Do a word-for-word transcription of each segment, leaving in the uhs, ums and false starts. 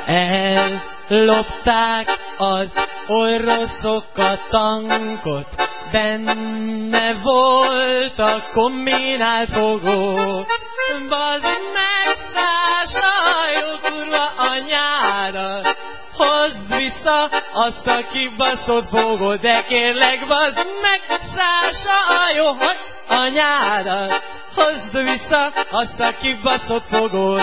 Ellopták az oroszok a tankot, benne volt a kombinált fogó. Bazd meg, Szása, jó kurva anyádat, hozd vissza azt a kibaszott fogót, de kérlek, bazd meg, Szása, jó anyádat, hozd vissza azt a kibaszott fogót.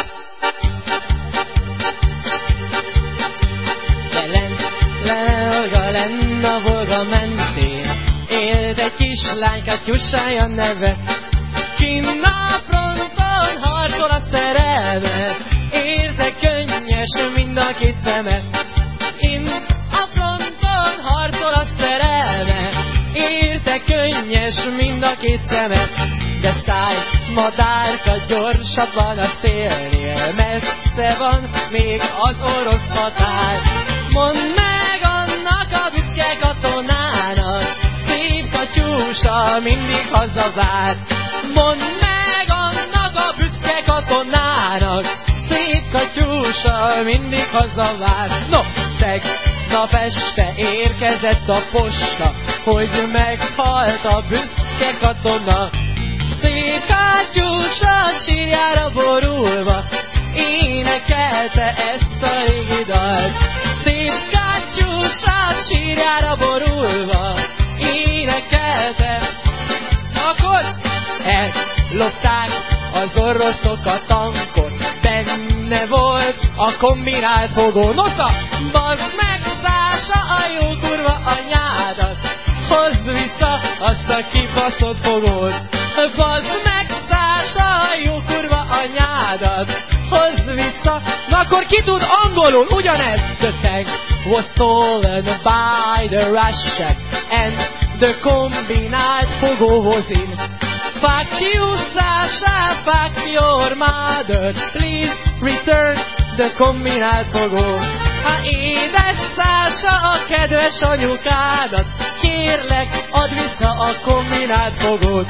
Volga lenn a Volga mentén, élt egy kislány, Katyusája neve. Kinn a fronton harcol a szerelme, érte könnyes mind a két szeme. Kinn a fronton harcol a szerelme, érte könnyes mind a két szeme. De szállj, madárka, gyorsabban a szélnél, messze van még az orosz határ. Mondd meg annak a büszke katonának, szép Katyusa mindig hazavár. Mondd meg annak a büszke katonának, szép Katyusa mindig hazavár. No, tegnap este érkezett a posta, hogy meghalt a büszke katona. Szép Katyusa sírjára borulva énekelte ezt a régi dalt. Szép Katyusa sírjára borulva énekelte. Akkor ellopták az oroszok a tankot, benne volt a kombinált fogó. Nosza, bazd meg, Szása, a jó kurva anyádat, hozd vissza azt a kibaszott fogót. Bazd meg, Szása, a jó kurva anyádat, hozd vissza. Na akkor ki tud angolul ugyanez? The tank was stolen by the Russian, and the kombinált fogó was in. Fuck you, Sasha, fuck your mother, please return the kombinált fogó. Ha édes Sasha, a kedves anyukádat, kérlek, add vissza a kombinált fogót.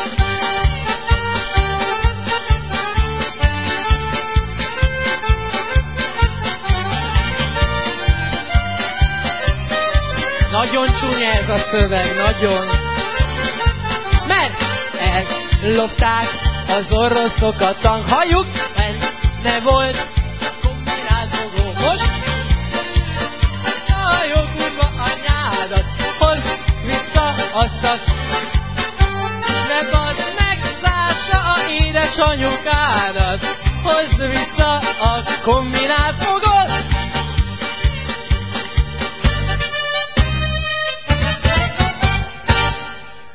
Nagyon csúnya ez a szöveg, nagyon. Mert ellopták az oroszok a tank. Halljuk? Benne volt a kombinált fogó. Most? A jó kurva anyádat, hozd vissza azt a... Ne badd meg, Szása, a édes anyukádat, hozd vissza a kombinált